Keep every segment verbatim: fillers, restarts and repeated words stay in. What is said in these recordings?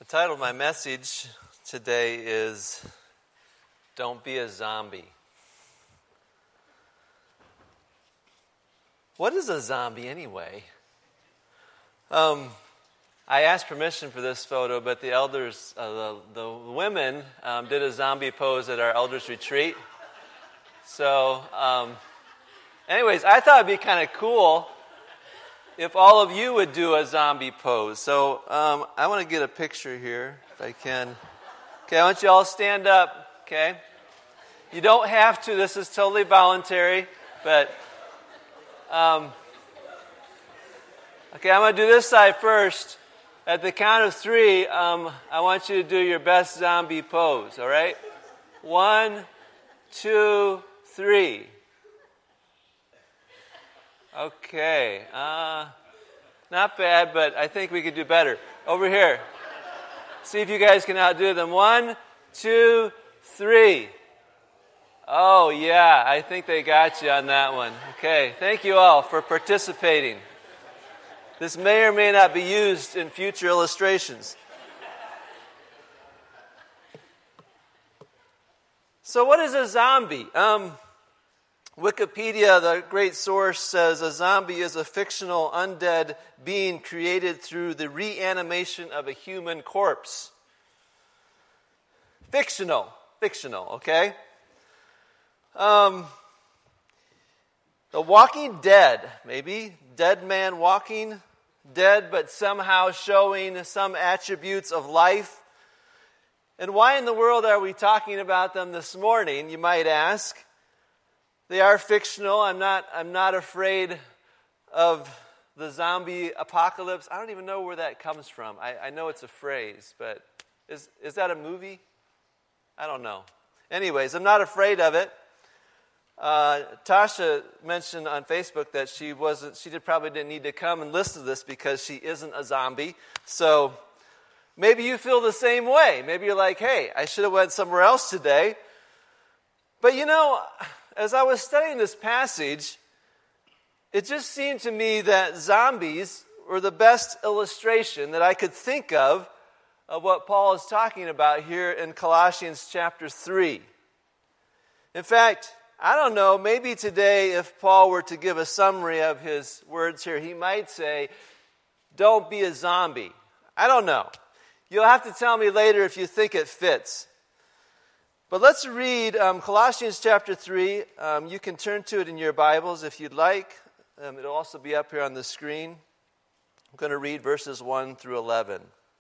title of my message today is Don't Be a Zombie. What is a zombie anyway? Um, I asked permission for this photo, but the elders, uh, the, the women um, did a zombie pose at our elders retreat. So, um, anyways, I thought it'd be kind of cool if all of you would do a zombie pose. So um, I want to get a picture here, if I can. Okay, I want you all to stand up, okay? You don't have to. This is totally voluntary, but... Um, okay, I'm going to do this side first. At the count of three, um, I want you to do your best zombie pose, all right? One, two, three. Okay, uh, not bad, but I think we could do better. Over here. See if you guys can outdo them. One, two, three. Oh, yeah, I think they got you on that one. Okay, thank you all for participating. This may or may not be used in future illustrations. So what is a zombie? Um... Wikipedia, the great source, says a zombie is a fictional undead being created through the reanimation of a human corpse. Fictional. Fictional, okay? Um, The Walking Dead, maybe. Dead man walking. Dead, but somehow showing some attributes of life. And why in the world are we talking about them this morning, you might ask? They are fictional. I'm not I'm not afraid of the zombie apocalypse. I don't even know where that comes from. I, I know it's a phrase, but is is that a movie? I don't know. Anyways, I'm not afraid of it. Uh, Tasha mentioned on Facebook that she wasn't. She did, probably didn't need to come and listen to this because she isn't a zombie. So maybe you feel the same way. Maybe you're like, hey, I should have went somewhere else today. But you know, as I was studying this passage, it just seemed to me that zombies were the best illustration that I could think of of what Paul is talking about here in Colossians chapter three. In fact, I don't know, maybe today if Paul were to give a summary of his words here, he might say, don't be a zombie. I don't know. You'll have to tell me later if you think it fits. But let's read um, Colossians chapter three. Um, you can turn to it in your Bibles if you'd like. Um, it'll also be up here on the screen. I'm going to read verses one through eleven.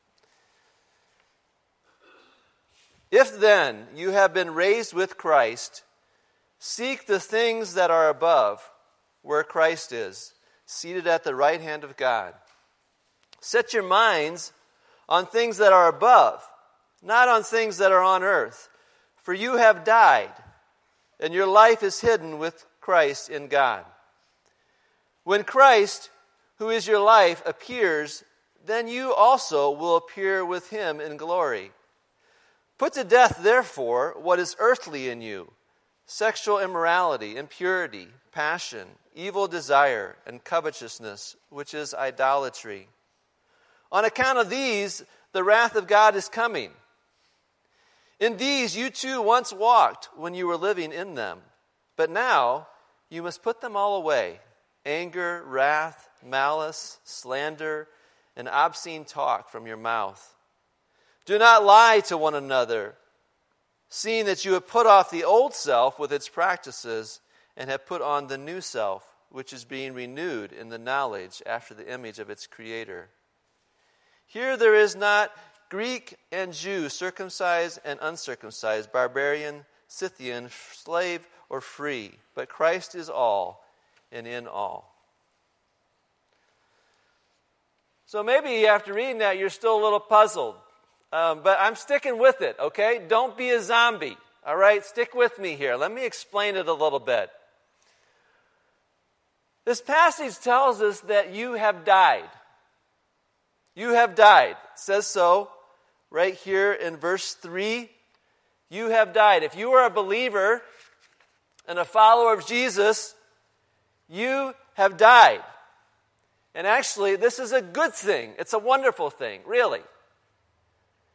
If then you have been raised with Christ, seek the things that are above, where Christ is, seated at the right hand of God. Set your minds on things that are above, not on things that are on earth. For you have died, and your life is hidden with Christ in God. When Christ, who is your life, appears, then you also will appear with him in glory. Put to death, therefore, what is earthly in you: sexual immorality, impurity, passion, evil desire, and covetousness, which is idolatry. On account of these, the wrath of God is coming. In these you too once walked when you were living in them. But now you must put them all away: anger, wrath, malice, slander, and obscene talk from your mouth. Do not lie to one another, seeing that you have put off the old self with its practices and have put on the new self, which is being renewed in the knowledge after the image of its Creator. Here there is not Greek and Jew, circumcised and uncircumcised, barbarian, Scythian, slave or free, but Christ is all and in all. So maybe after reading that, you're still a little puzzled, um, but I'm sticking with it, okay? Don't be a zombie, all right? Stick with me here. Let me explain it a little bit. This passage tells us that you have died. You have died. It says so right here in verse three. You have died. If you are a believer and a follower of Jesus, you have died. And actually, this is a good thing. It's a wonderful thing, really.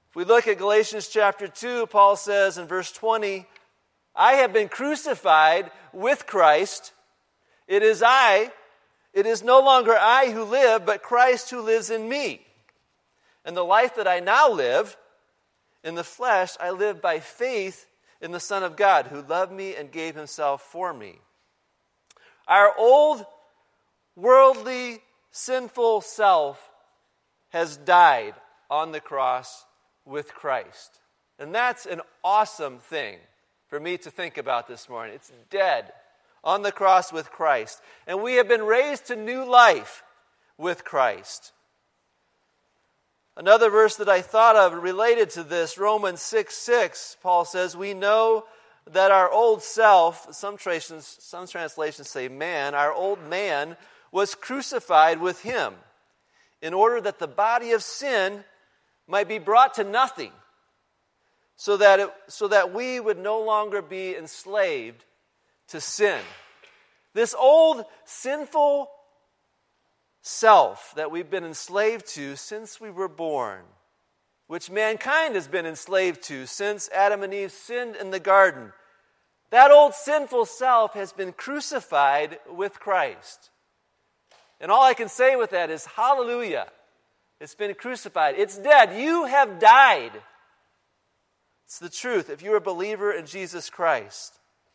If we look at Galatians chapter two, Paul says in verse twenty, I have been crucified with Christ. It is I, it is no longer I who live, but Christ who lives in me. And the life that I now live in the flesh, I live by faith in the Son of God, who loved me and gave himself for me. Our old, worldly, sinful self has died on the cross with Christ. And that's an awesome thing for me to think about this morning. It's dead on the cross with Christ. And we have been raised to new life with Christ. Another verse that I thought of related to this, Romans six six, Paul says, we know that our old self, some translations, some translations say man, our old man was crucified with him in order that the body of sin might be brought to nothing, so that it, so that we would no longer be enslaved to sin. This old sinful self that we've been enslaved to since we were born, which mankind has been enslaved to since Adam and Eve sinned in the garden, that old sinful self has been crucified with Christ. And all I can say with that is, hallelujah, it's been crucified. It's dead. You have died. It's the truth if you're a believer in Jesus Christ.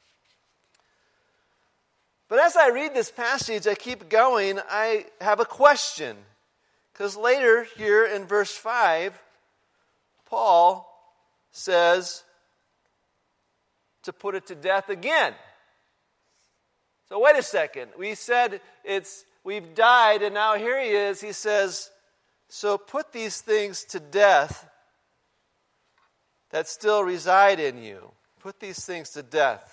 But as I read this passage, I keep going, I have a question. Because later here in verse five, Paul says to put it to death again. So wait a second. We said it's we've died, and now here he is. He says, so put these things to death that still reside in you. Put these things to death.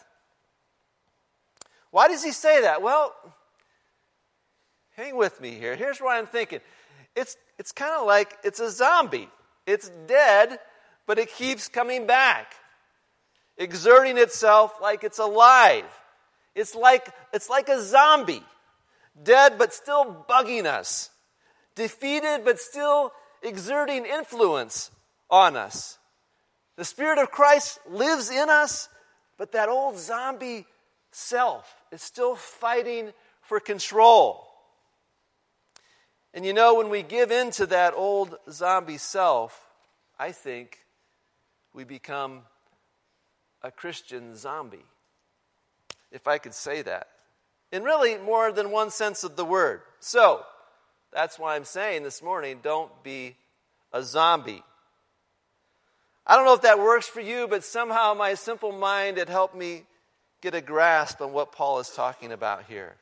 Why does he say that? Well, hang with me here. Here's what I'm thinking. It's it's kind of like it's a zombie. It's dead, but it keeps coming back, exerting itself like it's alive. It's like it's like a zombie, dead but still bugging us, defeated but still exerting influence on us. The Spirit of Christ lives in us, but that old zombie self is still fighting for control. And you know, when we give in to that old zombie self, I think we become a Christian zombie, if I could say that, in really more than one sense of the word. So, that's why I'm saying this morning, don't be a zombie. I don't know if that works for you, but somehow my simple mind had helped me get a grasp on what Paul is talking about here.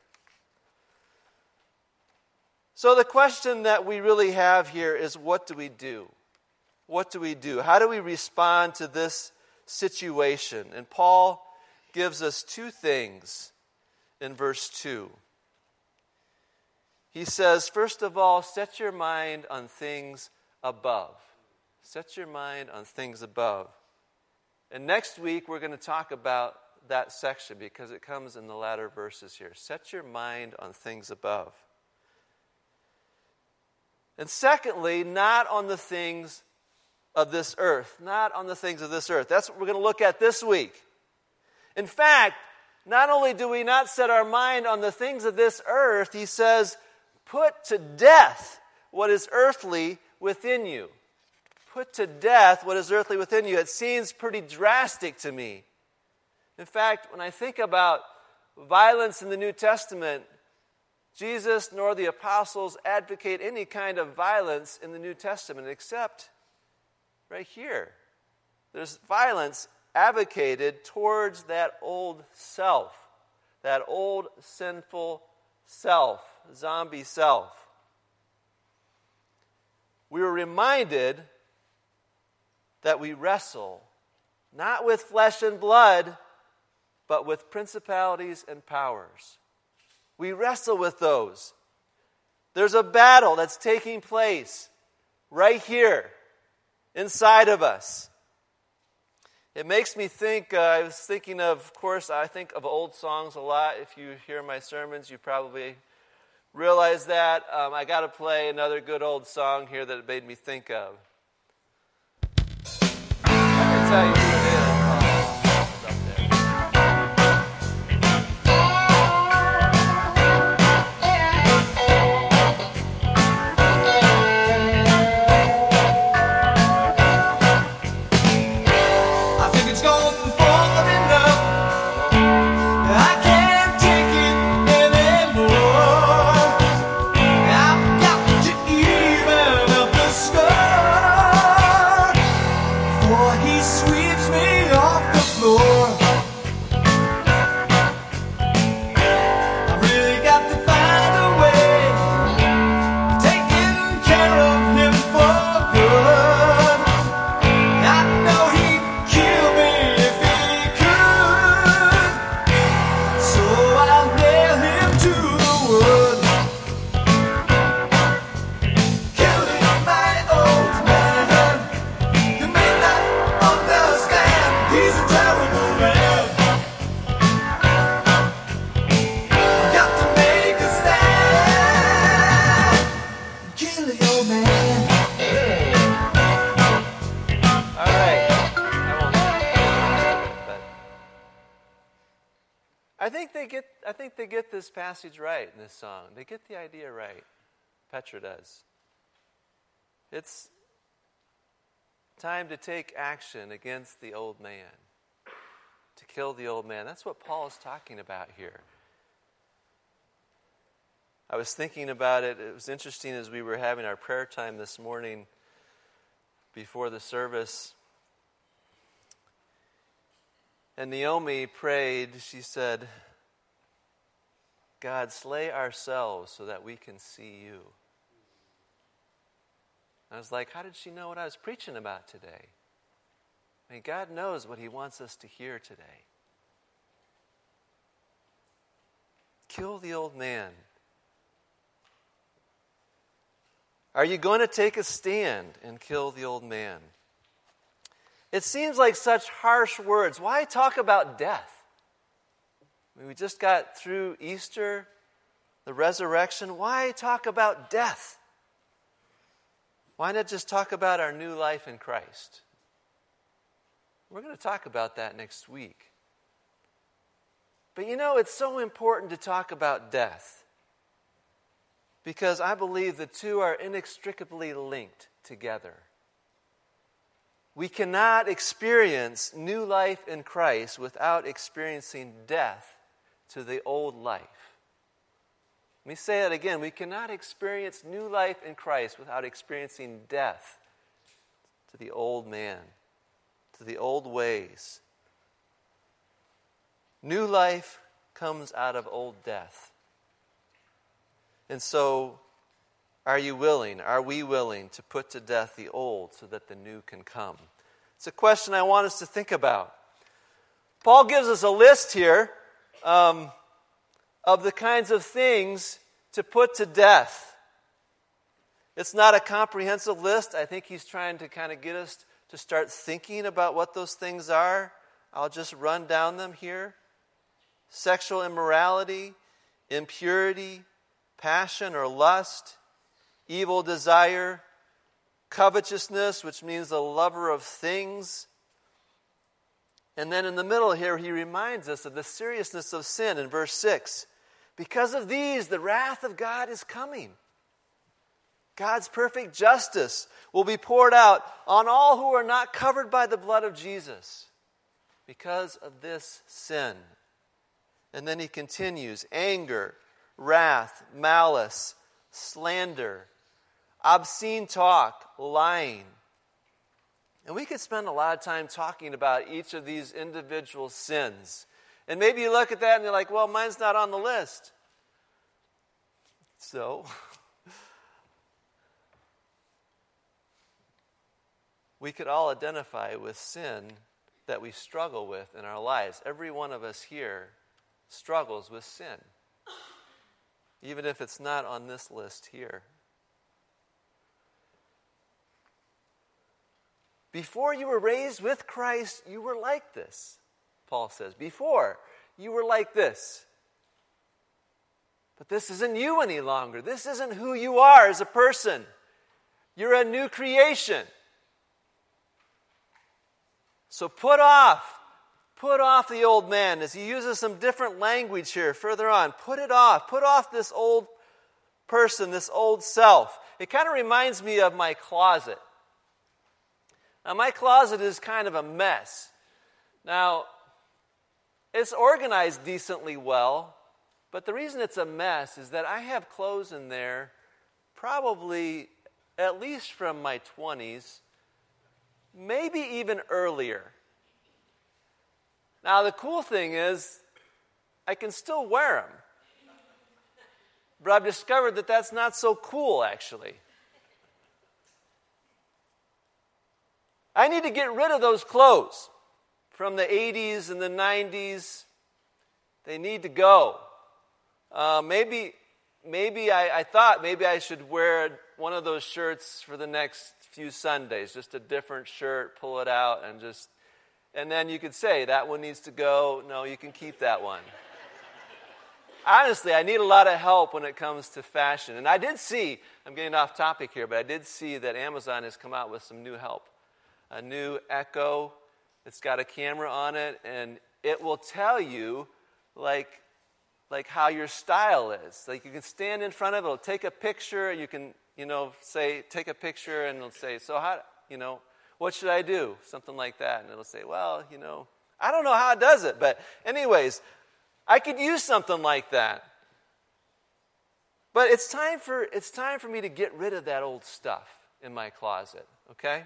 So the question that we really have here is, what do we do? What do we do? How do we respond to this situation? And Paul gives us two things in verse two. He says, first of all, set your mind on things above. Set your mind on things above. And next week we're going to talk about that section because it comes in the latter verses here. Set your mind on things above. And secondly, not on the things of this earth. Not on the things of this earth. That's what we're going to look at this week. In fact, not only do we not set our mind on the things of this earth, he says, put to death what is earthly within you. Put to death what is earthly within you. It seems pretty drastic to me. In fact, when I think about violence in the New Testament, Jesus nor the apostles advocate any kind of violence in the New Testament except right here. There's violence advocated towards that old self, that old sinful self, zombie self. We were reminded that we wrestle not with flesh and blood, but with principalities and powers. We wrestle with those. There's a battle that's taking place right here inside of us. It makes me think, uh, I was thinking of, of course, I think of old songs a lot. If you hear my sermons, you probably realize that. Um, I got to play another good old song here that it made me think of. tell you who it is. Oh, it's up there. I think it's gone far enough. I can't take it anymore. I've got to even up the score before he sweeps me off the floor. I really got to find a way of taking care of him for good. I know he'd kill me if he could, so I'll nail him to the wood. Killing my old man, you may not understand, he's a terrible man. I've got to make a stand, kill the old man. All right. I won't. But I think they get. I think they get this passage right in this song. They get the idea right. Petra does. It's time to take action against the old man, to kill the old man. That's what Paul is talking about here. I was thinking about it. It was interesting as we were having our prayer time this morning before the service. And Naomi prayed, she said, God, slay ourselves so that we can see you. I was like, how did she know what I was preaching about today? I mean, God knows what he wants us to hear today. Kill the old man. Are you going to take a stand and kill the old man? It seems like such harsh words. Why talk about death? I mean, we just got through Easter, the resurrection. Why talk about death? Why not just talk about our new life in Christ? We're going to talk about that next week. But you know, it's so important to talk about death because I believe the two are inextricably linked together. We cannot experience new life in Christ without experiencing death to the old life. Let me say that again. We cannot experience new life in Christ without experiencing death to the old man, to the old ways. New life comes out of old death. And so, are you willing, are we willing to put to death the old so that the new can come? It's a question I want us to think about. Paul gives us a list here um, of the kinds of things to put to death. It's not a comprehensive list. I think he's trying to kind of get us to start thinking about what those things are. I'll just run down them here. Sexual immorality, impurity, passion or lust, evil desire, covetousness, which means the lover of things. And then in the middle here, he reminds us of the seriousness of sin in verse six. Because of these, the wrath of God is coming. God's perfect justice will be poured out on all who are not covered by the blood of Jesus because of this sin. And then he continues, anger, wrath, malice, slander, obscene talk, lying. And we could spend a lot of time talking about each of these individual sins. And maybe you look at that and you're like, well, mine's not on the list. So, we could all identify with sin that we struggle with in our lives. Every one of us here struggles with sin, even if it's not on this list here. Before you were raised with Christ, you were like this, Paul says. Before, you were like this. But this isn't you any longer. This isn't who you are as a person. You're a new creation. So put off, put off the old man, as he uses some different language here further on. Put it off. Put off this old person, this old self. It kind of reminds me of my closet. Now, my closet is kind of a mess. Now, it's organized decently well, but the reason it's a mess is that I have clothes in there probably at least from my twenties, maybe even earlier. Now, the cool thing is I can still wear them. But I've discovered that that's not so cool, actually. I need to get rid of those clothes from the eighties and the nineties. They need to go. Uh, maybe maybe I, I thought maybe I should wear one of those shirts for the next few Sundays, just a different shirt, pull it out, and just, and then you could say, that one needs to go. No, you can keep that one. Honestly, I need a lot of help when it comes to fashion. And I did see, I'm getting off topic here, but I did see that Amazon has come out with some new help. A new Echo. It's got a camera on it, and it will tell you, like, like how your style is. Like, you can stand in front of it, it'll take a picture, you can, you know, say, take a picture, and it'll say, so how, you know, what should I do? Something like that. And it'll say, well, you know, I don't know how it does it, but anyways, I could use something like that. But it's time for it's time for me to get rid of that old stuff in my closet, okay?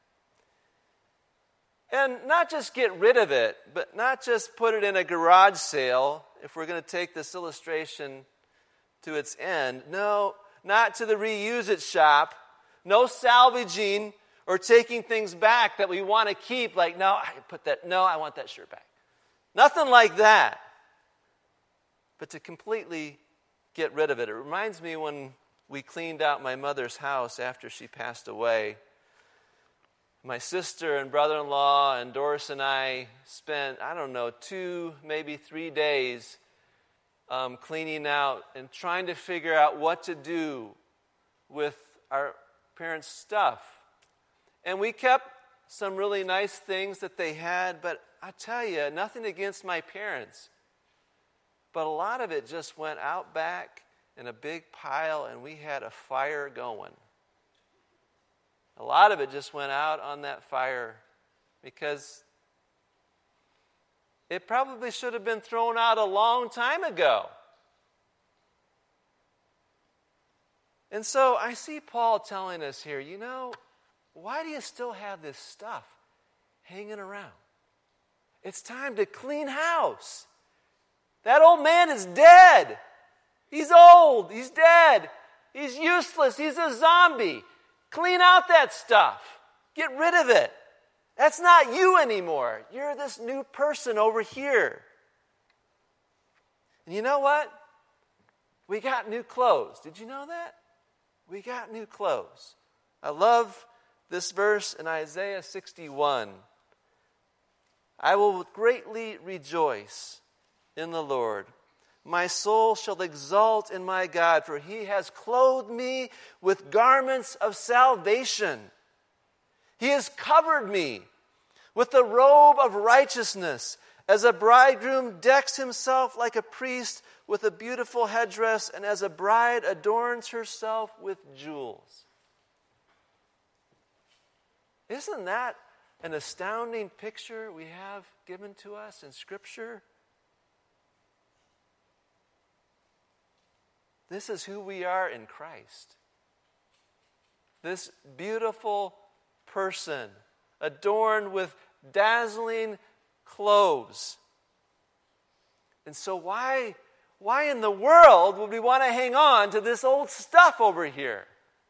And not just get rid of it, but not just put it in a garage sale, if we're going to take this illustration to its end. No, not to the reuse it shop. No salvaging or taking things back that we want to keep. Like, no, I put that, no, I want that shirt back. Nothing like that. But to completely get rid of it. It reminds me when we cleaned out my mother's house after she passed away. My sister and brother-in-law and Doris and I spent, I don't know, two, maybe three days um, cleaning out and trying to figure out what to do with our parents' stuff. And we kept some really nice things that they had, but I tell you, nothing against my parents. But a lot of it just went out back in a big pile, and we had a fire going. A lot of it just went out on that fire because it probably should have been thrown out a long time ago. And so I see Paul telling us here, you know, why do you still have this stuff hanging around? It's time to clean house. That old man is dead. He's old. He's dead. He's useless. He's a zombie. Clean out that stuff. Get rid of it. That's not you anymore. You're this new person over here. And you know what? We got new clothes. Did you know that? We got new clothes. I love this verse in Isaiah sixty-one. I will greatly rejoice in the Lord. My soul shall exult in my God, for he has clothed me with garments of salvation. He has covered me with the robe of righteousness, as a bridegroom decks himself like a priest with a beautiful headdress, and as a bride adorns herself with jewels. Isn't that an astounding picture we have given to us in Scripture? This is who we are in Christ. This beautiful person, adorned with dazzling clothes. And so why, why in the world would we want to hang on to this old stuff over here?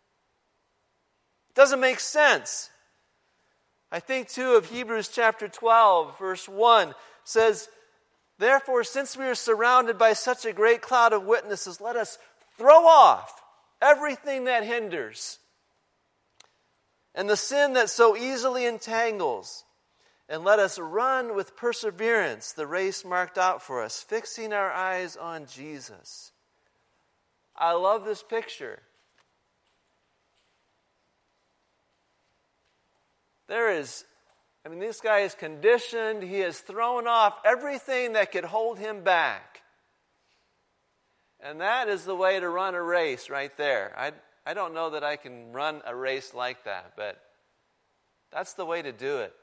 It doesn't make sense. I think too of Hebrews chapter twelve, verse one, says, therefore, since we are surrounded by such a great cloud of witnesses, let us throw off everything that hinders and the sin that so easily entangles, and let us run with perseverance the race marked out for us, fixing our eyes on Jesus. I love this picture. There is I mean, this guy is conditioned. He has thrown off everything that could hold him back. And that is the way to run a race right there. I, I don't know that I can run a race like that, but that's the way to do it.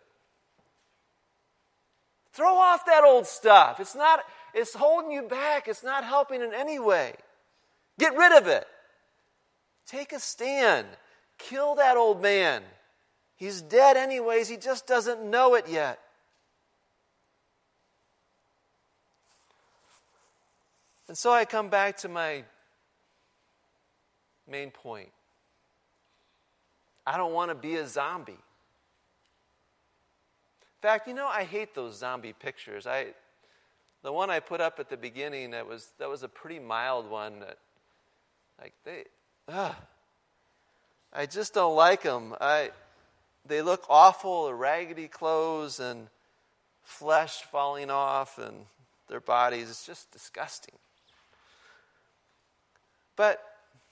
Throw off that old stuff. It's not, it's holding you back. It's not helping in any way. Get rid of it. Take a stand. Kill that old man. He's dead anyways. He just doesn't know it yet. And so I come back to my main point. I don't want to be a zombie. In fact, you know, I hate those zombie pictures. I, the one I put up at the beginning, that was that was a pretty mild one. That, like they, ugh, I just don't like them. I, they look awful. The raggedy clothes and flesh falling off, and their bodies. It's just disgusting. But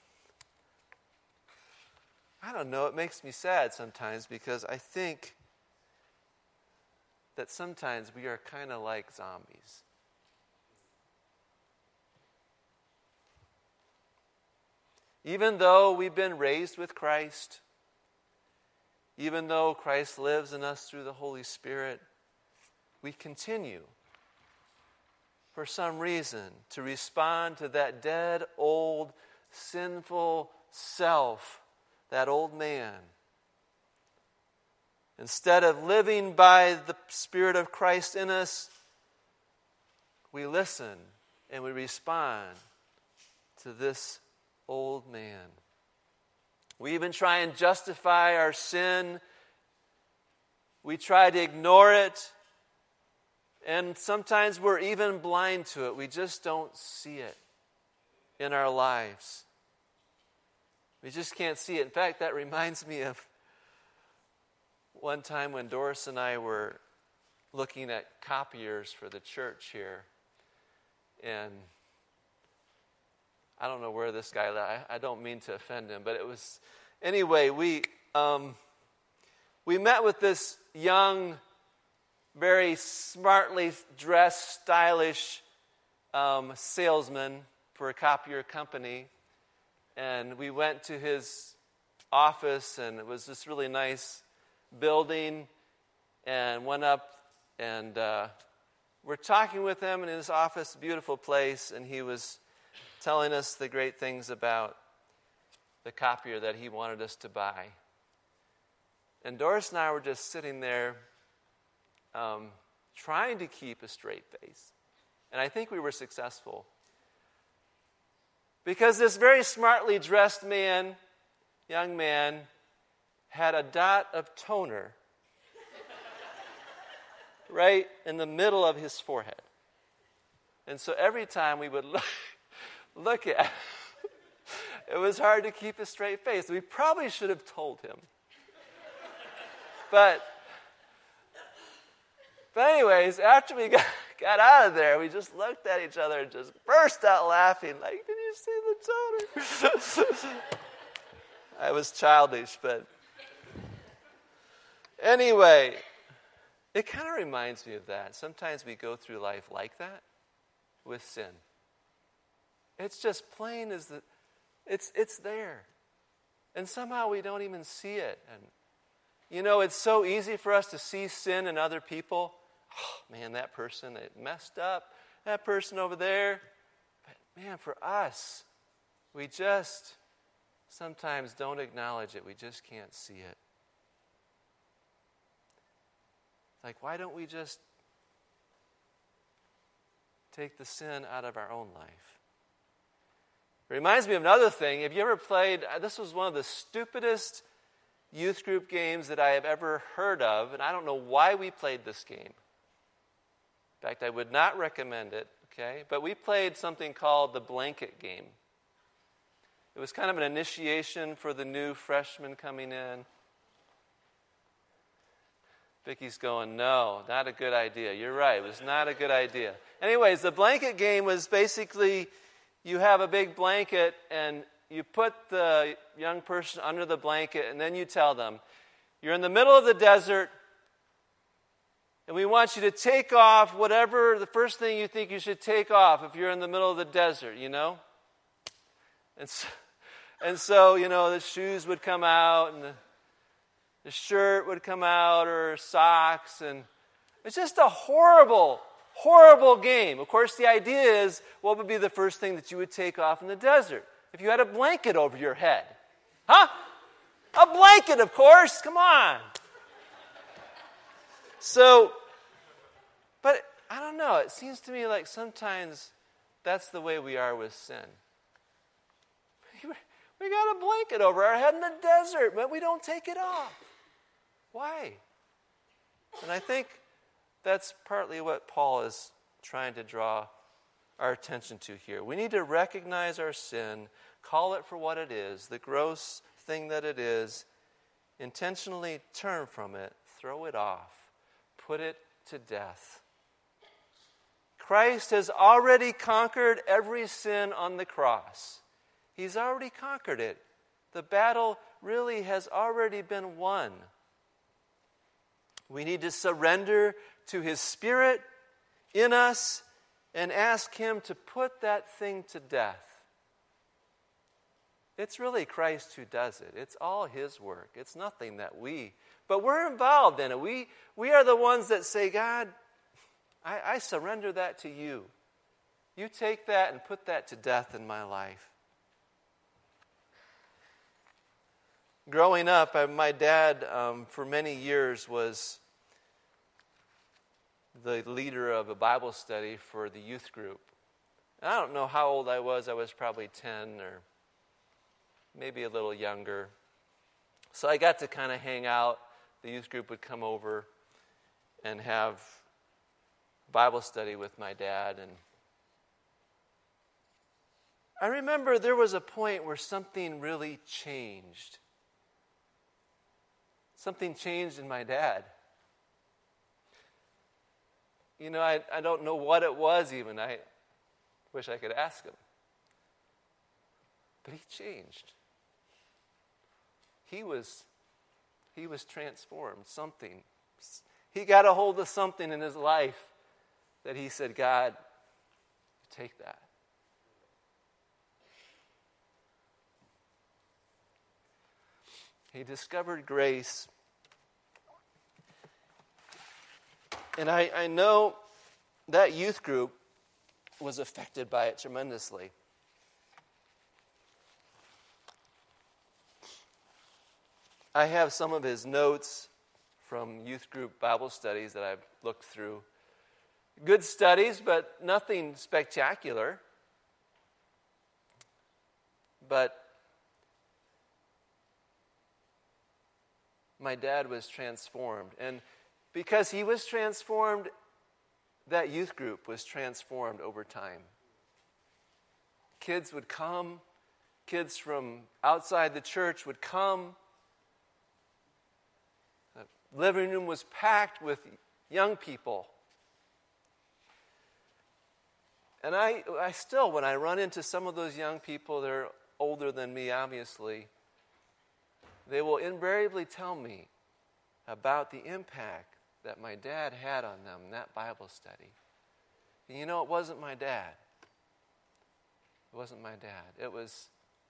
I don't know. It makes me sad sometimes because I think that sometimes we are kind of like zombies. Even though we've been raised with Christ, even though Christ lives in us through the Holy Spirit, we continue, for some reason, to respond to that dead, old, sinful self, that old man. Instead of living by the Spirit of Christ in us, we listen and we respond to this old man. We even try and justify our sin. We try to ignore it. And sometimes we're even blind to it. We just don't see it in our lives. We just can't see it. In fact, that reminds me of one time when Doris and I were looking at copiers for the church here. And I don't know where this guy lived. I, I don't mean to offend him, but it was... Anyway, we um, we met with this young, very smartly dressed, stylish um, salesman for a copier company. And we went to his office, and it was this really nice building, and went up, and uh, we're talking with him in his office, beautiful place, and he was telling us the great things about the copier that he wanted us to buy. And Doris and I were just sitting there um, trying to keep a straight face. And I think we were successful. Because this very smartly dressed man, young man, had a dot of toner right in the middle of his forehead. And so every time we would look, look at him, it was hard to keep a straight face. We probably should have told him. But, but anyways, after we got, got out of there, we just looked at each other and just burst out laughing. Like, did you see the toner? I was childish, but anyway, it kind of reminds me of that. Sometimes we go through life like that with sin. It's just plain as the... It's it's there. And somehow we don't even see it. And, you know, it's so easy for us to see sin in other people. Oh, man, that person, it messed up. That person over there. But, man, for us, we just sometimes don't acknowledge it. We just can't see it. Like, why don't we just take the sin out of our own life? It reminds me of another thing. Have you ever played, this was one of the stupidest youth group games that I have ever heard of, and I don't know why we played this game. In fact, I would not recommend it, okay? But we played something called the blanket game. It was kind of an initiation for the new freshmen coming in. Vicky's going, no, not a good idea. You're right, it was not a good idea. Anyways, the blanket game was basically... You have a big blanket, and you put the young person under the blanket, and then you tell them, you're in the middle of the desert, And we want you to take off whatever, the first thing you think you should take off if you're in the middle of the desert, you know? And so, and so you know, the shoes would come out, and the, the shirt would come out, or socks, and it's just a horrible, horrible game. Of course, the idea is, what would be the first thing that you would take off in the desert? If you had a blanket over your head. Huh? A blanket, of course. Come on. So, but I don't know. It seems to me like sometimes that's the way we are with sin. We got a blanket over our head in the desert, but we don't take it off. Why? And I think that's partly what Paul is trying to draw our attention to here. We need to recognize our sin, call it for what it is, the gross thing that it is, intentionally turn from it, throw it off, put it to death. Christ has already conquered every sin on the cross. He's already conquered it. The battle really has already been won. We need to surrender to His Spirit in us and ask Him to put that thing to death. It's really Christ who does it. It's all His work. It's nothing that we, but we're involved in it. We, we are the ones that say, God, I, I surrender that to you. You take that and put that to death in my life. Growing up, I, my dad, um, for many years, was the leader of a Bible study for the youth group. And I don't know how old I was. I was probably ten or maybe a little younger. So I got to kind of hang out. The youth group would come over and have Bible study with my dad. And I remember there was a point where something really changed. Something changed in my dad. You know, I, I don't know what it was even. I wish I could ask him. But he changed. He was, he was transformed. Something. He got a hold of something in his life that he said, God, take that. He discovered grace. And I, I know that youth group was affected by it tremendously. I have some of his notes from youth group Bible studies that I've looked through. Good studies, but nothing spectacular. But my dad was transformed. And because he was transformed, that youth group was transformed over time. Kids would come. Kids from outside the church would come. The living room was packed with young people. And I, I still, when I run into some of those young people, they're older than me, obviously, they will invariably tell me about the impact that my dad had on them in that Bible study. And you know, it wasn't my dad. It wasn't my dad. It was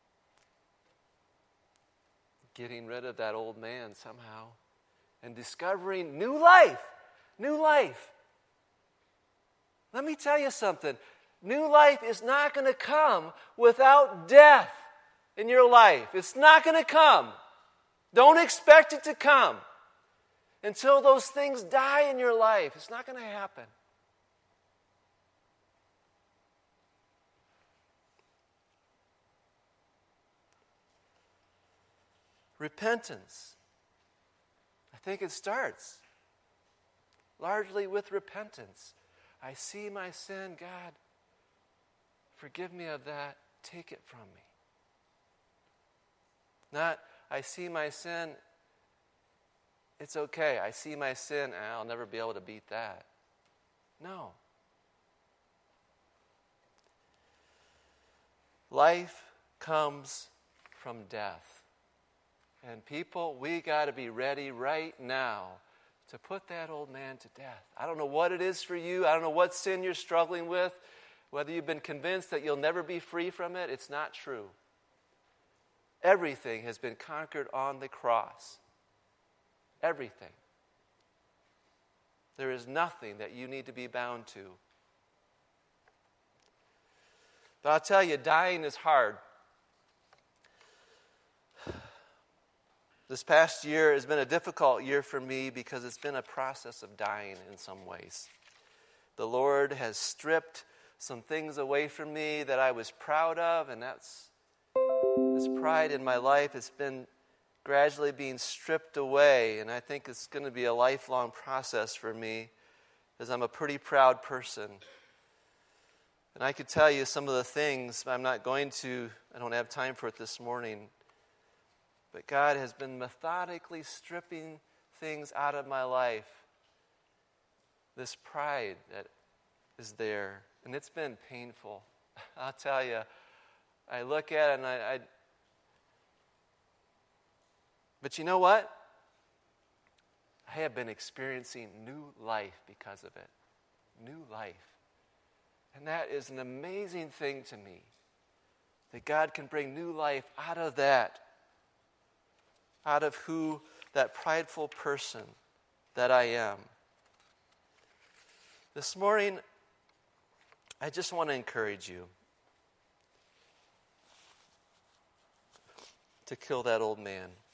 getting rid of that old man somehow and discovering new life. New life. Let me tell you something. New life is not going to come without death in your life. It's not going to come. Don't expect it to come. Until those things die in your life, it's not going to happen. Repentance. I think it starts largely with repentance. I see my sin, God, forgive me of that, take it from me. Not, I see my sin, it's okay. I see my sin, and I'll never be able to beat that. No. Life comes from death. And people, we got to be ready right now to put that old man to death. I don't know what it is for you. I don't know what sin you're struggling with. Whether you've been convinced that you'll never be free from it, it's not true. Everything has been conquered on the cross. Everything. There is nothing that you need to be bound to. But I'll tell you, dying is hard. This past year has been a difficult year for me because it's been a process of dying in some ways. The Lord has stripped some things away from me that I was proud of, and that's this pride in my life has been gradually being stripped away, and I think it's going to be a lifelong process for me because I'm a pretty proud person. And I could tell you some of the things, but I'm not going to, I don't have time for it this morning. But God has been methodically stripping things out of my life. This pride that is there. And it's been painful. I'll tell you, I look at it and I, I but you know what? I have been experiencing new life because of it. New life. And that is an amazing thing to me. That God can bring new life out of that. Out of who, that prideful person that I am. This morning, I just want to encourage you to kill that old man.